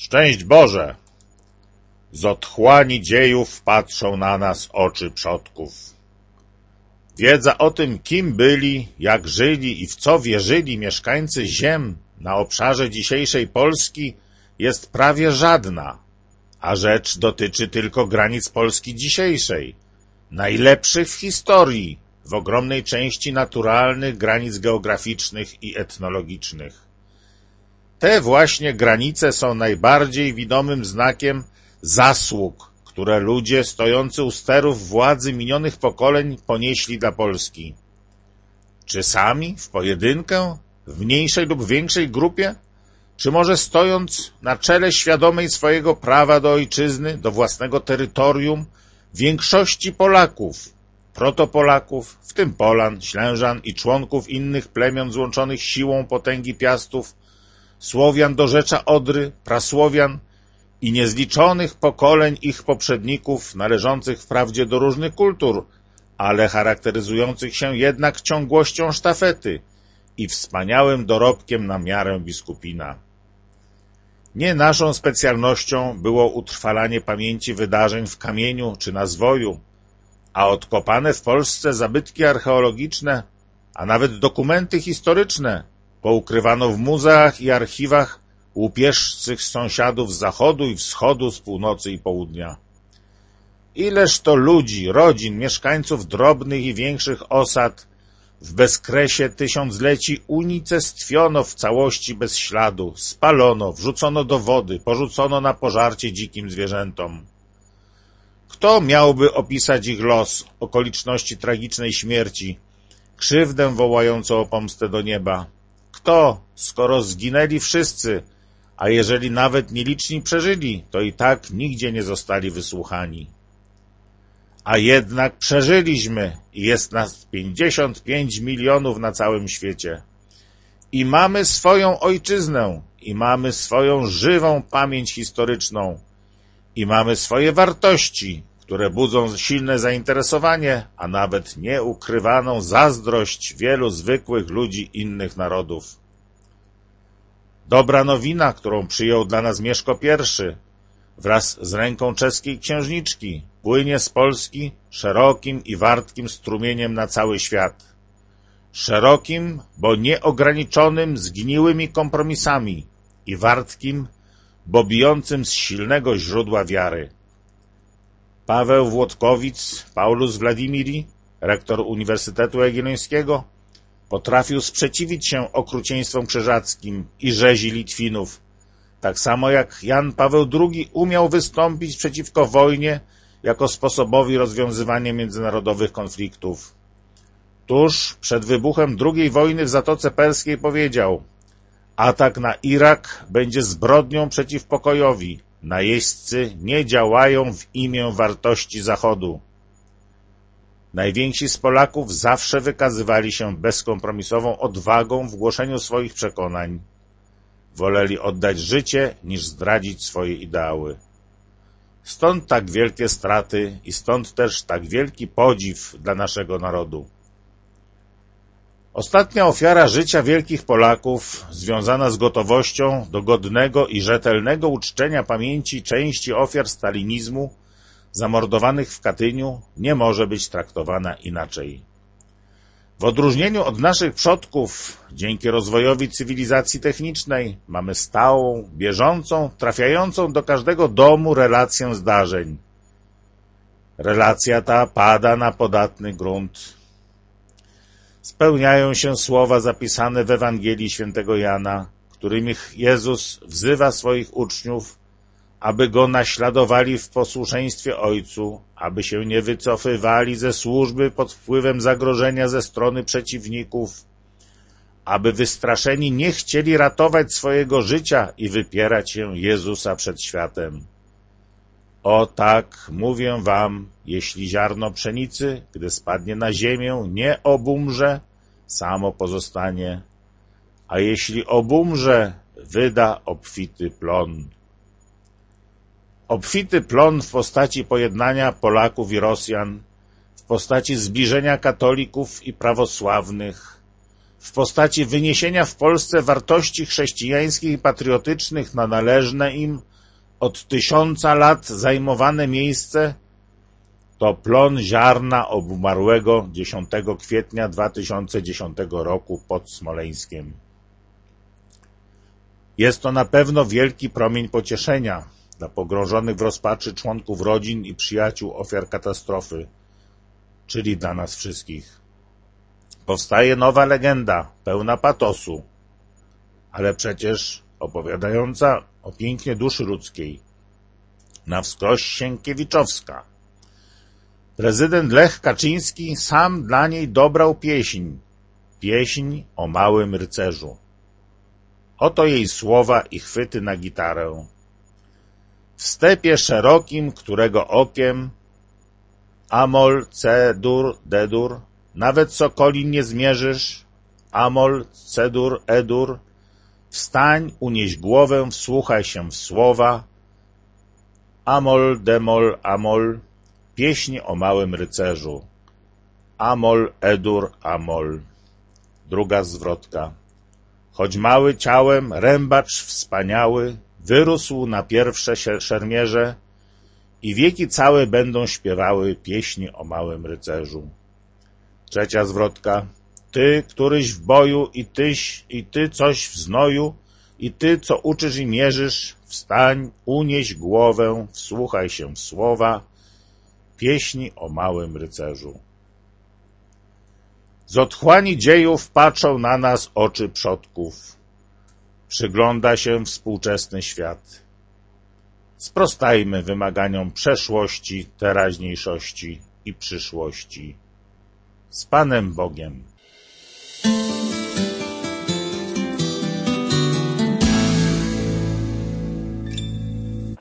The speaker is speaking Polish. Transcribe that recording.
Szczęść Boże! Z otchłani dziejów patrzą na nas oczy przodków. Wiedza o tym, kim byli, jak żyli i w co wierzyli mieszkańcy ziem na obszarze dzisiejszej Polski, jest prawie żadna, a rzecz dotyczy tylko granic Polski dzisiejszej, najlepszych w historii, w ogromnej części naturalnych granic geograficznych i etnologicznych. Te właśnie granice są najbardziej widomym znakiem zasług, które ludzie stojący u sterów władzy minionych pokoleń ponieśli dla Polski. Czy sami, w pojedynkę, w mniejszej lub większej grupie? Czy może stojąc na czele świadomej swojego prawa do ojczyzny, do własnego terytorium, większości Polaków, protopolaków, w tym Polan, Ślężan i członków innych plemion złączonych siłą potęgi Piastów, Słowian do rzecza Odry, Prasłowian i niezliczonych pokoleń ich poprzedników należących wprawdzie do różnych kultur, ale charakteryzujących się jednak ciągłością sztafety i wspaniałym dorobkiem na miarę biskupina. Nie naszą specjalnością było utrwalanie pamięci wydarzeń w kamieniu czy na zwoju, a odkopane w Polsce zabytki archeologiczne, a nawet dokumenty historyczne poukrywano w muzeach i archiwach łupieżcych sąsiadów z zachodu i wschodu, z północy i południa. Ileż to ludzi, rodzin, mieszkańców drobnych i większych osad w bezkresie tysiącleci unicestwiono w całości bez śladu, spalono, wrzucono do wody, porzucono na pożarcie dzikim zwierzętom. Kto miałby opisać ich los, okoliczności tragicznej śmierci, krzywdę wołającą o pomstę do nieba? Kto, skoro zginęli wszyscy, a jeżeli nawet nieliczni przeżyli, to i tak nigdzie nie zostali wysłuchani? A jednak przeżyliśmy i jest nas 55 milionów na całym świecie. I mamy swoją ojczyznę, i mamy swoją żywą pamięć historyczną, i mamy swoje wartości, które budzą silne zainteresowanie, a nawet nieukrywaną zazdrość wielu zwykłych ludzi innych narodów. Dobra nowina, którą przyjął dla nas Mieszko I, wraz z ręką czeskiej księżniczki, płynie z Polski szerokim i wartkim strumieniem na cały świat. Szerokim, bo nieograniczonym zgniłymi kompromisami i wartkim, bo bijącym z silnego źródła wiary. Paweł Włodkowic, Paulus Wladimiri, rektor Uniwersytetu Jagiellońskiego, potrafił sprzeciwić się okrucieństwom krzyżackim i rzezi Litwinów, tak samo jak Jan Paweł II umiał wystąpić przeciwko wojnie jako sposobowi rozwiązywania międzynarodowych konfliktów. Tuż przed wybuchem II wojny w Zatoce Perskiej powiedział: atak na Irak będzie zbrodnią przeciw pokojowi. Najeźdźcy nie działają w imię wartości Zachodu. Najwięksi z Polaków zawsze wykazywali się bezkompromisową odwagą w głoszeniu swoich przekonań. Woleli oddać życie, niż zdradzić swoje ideały. Stąd tak wielkie straty i stąd też tak wielki podziw dla naszego narodu. Ostatnia ofiara życia wielkich Polaków, związana z gotowością do godnego i rzetelnego uczczenia pamięci części ofiar stalinizmu zamordowanych w Katyniu, nie może być traktowana inaczej. W odróżnieniu od naszych przodków, dzięki rozwojowi cywilizacji technicznej, mamy stałą, bieżącą, trafiającą do każdego domu relację zdarzeń. Relacja ta pada na podatny grunt. Spełniają się słowa zapisane w Ewangelii świętego Jana, którymi Jezus wzywa swoich uczniów, aby Go naśladowali w posłuszeństwie Ojcu, aby się nie wycofywali ze służby pod wpływem zagrożenia ze strony przeciwników, aby wystraszeni nie chcieli ratować swojego życia i wypierać się Jezusa przed światem. O tak, mówię wam, jeśli ziarno pszenicy, gdy spadnie na ziemię, nie obumrze, samo pozostanie, a jeśli obumrze, wyda obfity plon. Obfity plon w postaci pojednania Polaków i Rosjan, w postaci zbliżenia katolików i prawosławnych, w postaci wyniesienia w Polsce wartości chrześcijańskich i patriotycznych na należne im, od 1000 lat zajmowane miejsce to plon ziarna obumarłego 10 kwietnia 2010 roku pod Smoleńskiem. Jest to na pewno wielki promień pocieszenia dla pogrążonych w rozpaczy członków rodzin i przyjaciół ofiar katastrofy, czyli dla nas wszystkich. Powstaje nowa legenda, pełna patosu, ale przecież opowiadająca o pięknie duszy ludzkiej, na wskroś sienkiewiczowska. Prezydent Lech Kaczyński sam dla niej dobrał pieśń o małym rycerzu. Oto jej słowa i chwyty na gitarę. W stepie szerokim, którego okiem Amol, C-dur, D-dur, nawet sokoli nie zmierzysz, Amol, C-dur, E-dur, wstań, unieś głowę, wsłuchaj się w słowa, Amol, demol, amol, pieśń o małym rycerzu, Amol, E-dur, amol. Druga zwrotka. Choć mały ciałem, rębacz wspaniały, wyrósł na pierwsze szermierze i wieki całe będą śpiewały pieśni o małym rycerzu. Trzecia zwrotka. Ty, któryś w boju i ty coś w znoju, i ty, co uczysz i mierzysz, wstań, unieś głowę, wsłuchaj się w słowa, pieśni o małym rycerzu. Z otchłani dziejów patrzą na nas oczy przodków. Przygląda się współczesny świat. Sprostajmy wymaganiom przeszłości, teraźniejszości i przyszłości. Z Panem Bogiem.